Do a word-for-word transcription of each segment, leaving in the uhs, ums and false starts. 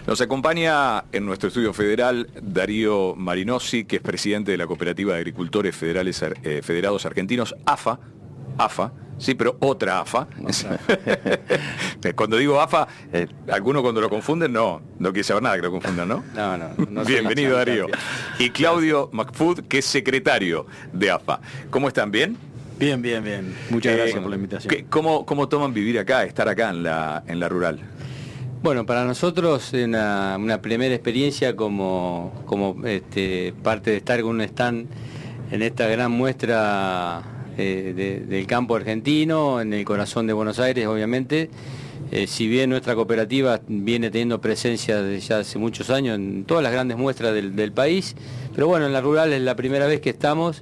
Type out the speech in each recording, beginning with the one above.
Nos acompaña en nuestro estudio federal Darío Marinossi, que es presidente de la Cooperativa de Agricultores Federales eh, Federados Argentinos, AFA, AFA, sí, pero otra AFA. Otra. Cuando digo AFA, eh, algunos cuando lo confunden, no, no quiere saber nada que lo confundan, ¿no? No, no. no Bienvenido, Darío. Y Claudio McFood, que es secretario de AFA. ¿Cómo están? ¿Bien? Bien, bien, bien. Muchas eh, gracias por la invitación. ¿Cómo, cómo toman vivir acá, estar acá en la, en la rural? Bueno, para nosotros es una, una primera experiencia como, como este, parte de estar con un stand en esta gran muestra eh, de, del campo argentino, en el corazón de Buenos Aires, obviamente. Eh, si bien nuestra cooperativa viene teniendo presencia desde ya hace muchos años en todas las grandes muestras del, del país, pero bueno, en la rural es la primera vez que estamos.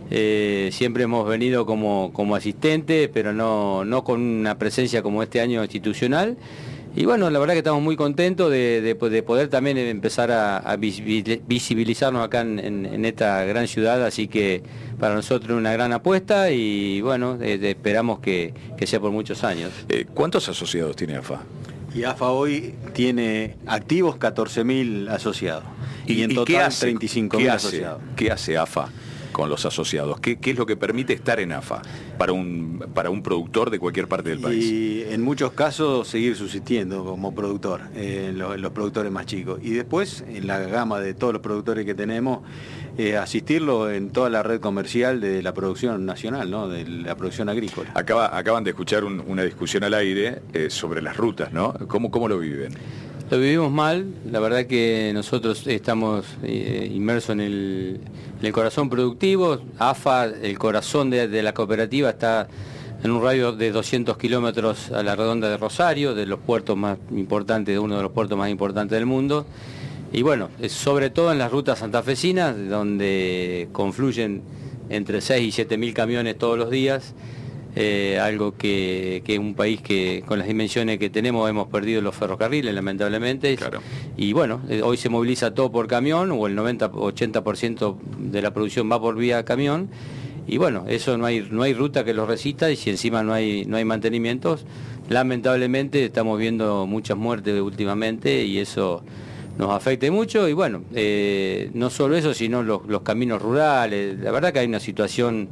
Eh, siempre hemos venido como, como asistente, pero no, no con una presencia como este año institucional. Y bueno, la verdad que estamos muy contentos de, de, de poder también empezar a, a visibilizarnos acá en, en, en esta gran ciudad, así que para nosotros una gran apuesta y bueno, eh, esperamos que, que sea por muchos años. Eh, ¿Cuántos asociados tiene AFA? Y AFA hoy tiene activos catorce mil asociados y, y en ¿y total qué hace, treinta y cinco mil asociados. ¿Qué hace AFA con los asociados? ¿Qué, qué es lo que permite estar en AFA para un, para un productor de cualquier parte del país? Y en muchos casos seguir subsistiendo como productor, eh, en los, los productores más chicos. Y después, en la gama de todos los productores que tenemos, eh, asistirlo en toda la red comercial de la producción nacional, ¿no? De la producción agrícola. Acaba, acaban de escuchar un, una discusión al aire eh, sobre las rutas, ¿no? ¿Cómo, cómo lo viven? Lo vivimos mal, la verdad que nosotros estamos eh, inmersos en el, en el corazón productivo. AFA, el corazón de, de la cooperativa, está en un radio de doscientos kilómetros a la redonda de Rosario, de los puertos más importantes, de uno de los puertos más importantes del mundo. Y bueno, sobre todo en las rutas santafesinas, donde confluyen entre seis y siete mil camiones todos los días. Eh, algo que, que un país que con las dimensiones que tenemos hemos perdido los ferrocarriles, lamentablemente. Claro. Y bueno, eh, hoy se moviliza todo por camión, o el noventa ochenta por ciento de la producción va por vía camión. Y bueno, eso no hay no hay ruta que lo resista, y si encima no hay no hay mantenimientos, lamentablemente estamos viendo muchas muertes últimamente y eso nos afecta mucho. Y bueno, eh, no solo eso, sino los, los caminos rurales. La verdad que hay una situación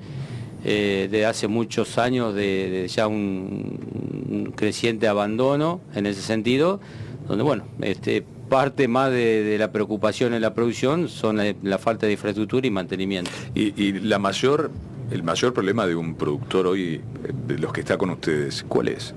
Eh, de hace muchos años de, de ya un, un creciente abandono en ese sentido, donde bueno, este, parte más de, de la preocupación en la producción son la, la falta de infraestructura y mantenimiento. Y, y la mayor, el mayor problema de un productor hoy, de los que está con ustedes, ¿cuál es?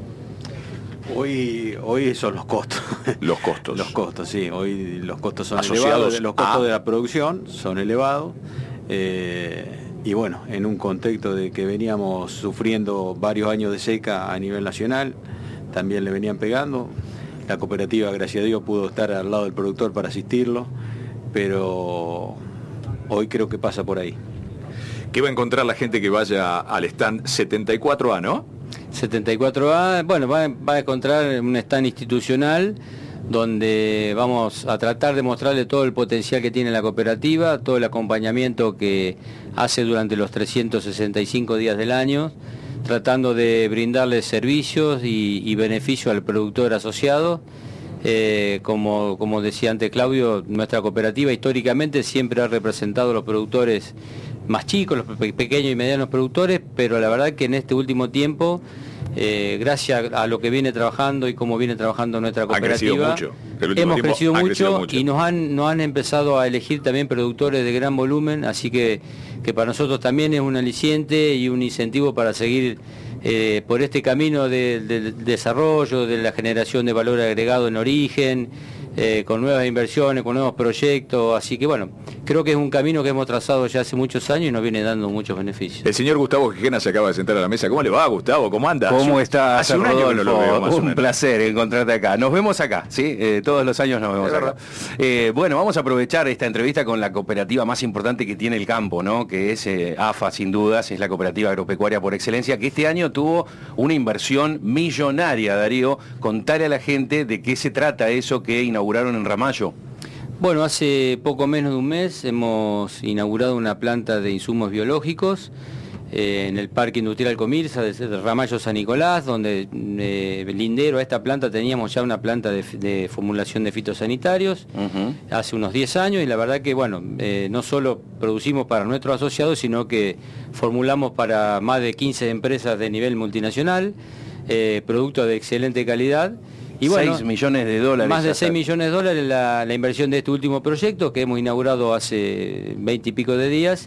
Hoy, hoy son los costos. Los costos. Los costos, sí. Hoy los costos son asociados elevados. Los costos a... de la producción son elevados. Eh, y bueno, en un contexto de que veníamos sufriendo varios años de seca a nivel nacional, también le venían pegando. La cooperativa, gracias a Dios, pudo estar al lado del productor para asistirlo, pero hoy creo que pasa por ahí. ¿Qué va a encontrar la gente que vaya al stand setenta y cuatro A, no? setenta y cuatro A, bueno, va, va a encontrar un stand institucional donde vamos a tratar de mostrarle todo el potencial que tiene la cooperativa, todo el acompañamiento que hace durante los trescientos sesenta y cinco días del año, tratando de brindarle servicios y, y beneficio al productor asociado. Eh, como, como decía antes Claudio, nuestra cooperativa históricamente siempre ha representado a los productores más chicos, los pe- pequeños y medianos productores, pero la verdad que en este último tiempo, Eh, gracias a lo que viene trabajando y cómo viene trabajando nuestra cooperativa, mucho. hemos crecido mucho, crecido mucho y nos han, nos han empezado a elegir también productores de gran volumen, así que, que para nosotros también es un aliciente y un incentivo para seguir eh, por este camino de, de, de desarrollo, de la generación de valor agregado en origen, eh, con nuevas inversiones, con nuevos proyectos, así que bueno, creo que es un camino que hemos trazado ya hace muchos años y nos viene dando muchos beneficios. El señor Gustavo Gijena se acaba de sentar a la mesa. ¿Cómo le va, Gustavo? ¿Cómo anda? ¿Cómo está? Hace un año que no lo veo, más o Un menos. placer encontrarte acá. Nos vemos acá, ¿sí? Eh, todos los años nos vemos Es acá. Eh, bueno, vamos a aprovechar esta entrevista con la cooperativa más importante que tiene el campo, ¿no? Que es eh, AFA, sin dudas, es la cooperativa agropecuaria por excelencia, que este año tuvo una inversión millonaria, Darío. Contale a la gente de qué se trata eso que inauguraron en Ramallo. Bueno, hace poco menos de un mes hemos inaugurado una planta de insumos biológicos eh, en el Parque Industrial Comirsa de Ramallo San Nicolás, donde eh, lindero a esta planta teníamos ya una planta de, de formulación de fitosanitarios uh-huh. hace unos diez años, y la verdad que bueno, eh, no solo producimos para nuestros asociados, sino que formulamos para más de quince empresas de nivel multinacional, eh, productos de excelente calidad. Y bueno, seis millones de dólares. Más de seis millones de dólares la, la inversión de este último proyecto que hemos inaugurado hace veinte y pico de días,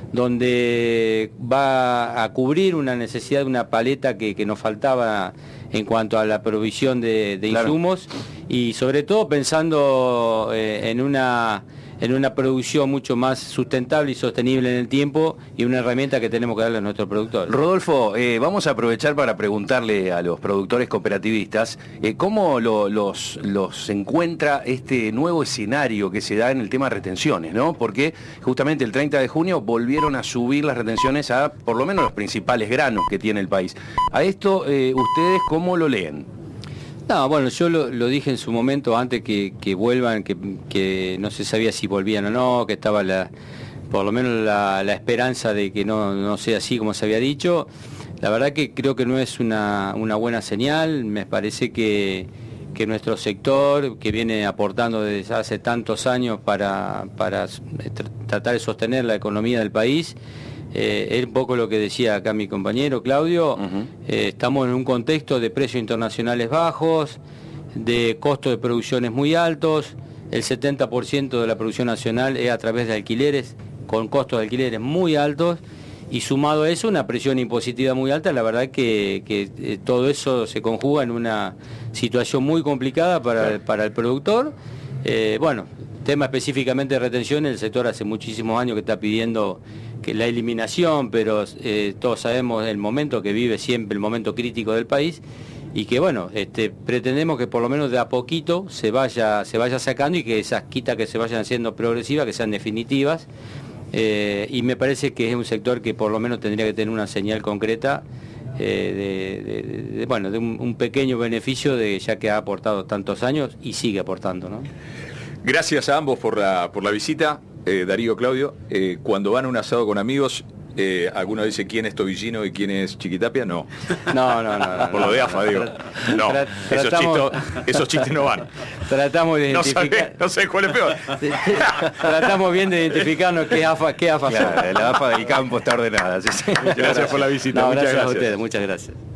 donde va a cubrir una necesidad de una paleta que, que nos faltaba en cuanto a la provisión de, de claro. insumos, y sobre todo pensando eh, en una en una producción mucho más sustentable y sostenible en el tiempo, y una herramienta que tenemos que darle a nuestros productores. Rodolfo, eh, vamos a aprovechar para preguntarle a los productores cooperativistas eh, cómo lo, los, los encuentra este nuevo escenario que se da en el tema de retenciones, ¿no? Porque justamente el treinta de junio volvieron a subir las retenciones a por lo menos los principales granos que tiene el país. A esto, eh, ¿ustedes cómo lo leen? No, bueno, yo lo, lo dije en su momento antes que, que vuelvan, que, que no se sabía si volvían o no, que estaba la, por lo menos la, la esperanza de que no, no sea así como se había dicho. La verdad que creo que no es una, una buena señal. Me parece que, que nuestro sector, que viene aportando desde hace tantos años para, para tratar de sostener la economía del país, Eh, es un poco lo que decía acá mi compañero Claudio. Uh-huh. eh, estamos en un contexto de precios internacionales bajos, de costos de producciones muy altos, el setenta por ciento de la producción nacional es a través de alquileres, con costos de alquileres muy altos, y sumado a eso una presión impositiva muy alta. La verdad que, que eh, todo eso se conjuga en una situación muy complicada para, claro. el, para el productor. Eh, bueno, tema específicamente de retención, el sector hace muchísimos años que está pidiendo que la eliminación, pero eh, todos sabemos el momento que vive siempre, el momento crítico del país, y que bueno, este, pretendemos que por lo menos de a poquito se vaya, se vaya sacando, y que esas quitas que se vayan haciendo progresivas, que sean definitivas, eh, y me parece que es un sector que por lo menos tendría que tener una señal concreta eh, de, de, de, bueno, de un, un pequeño beneficio, de ya que ha aportado tantos años y sigue aportando, ¿no? Gracias a ambos por la, por la visita. Eh, Darío, Claudio, eh, cuando van a un asado con amigos, eh, ¿alguno dice quién es Tobillino y quién es Chiquitapia? No. No, no, no. no por lo de A F A, digo. No, Tra esos, tratamos, chistos, esos chistes no van. Tratamos de identificar... No sé, no sé cuál es peor. Tratamos bien de identificarnos qué A F A, qué A F A. Claro, la A F A del campo está ordenada. Sí, sí. Gracias por la visita. No, muchas gracias gracias a ustedes, muchas gracias.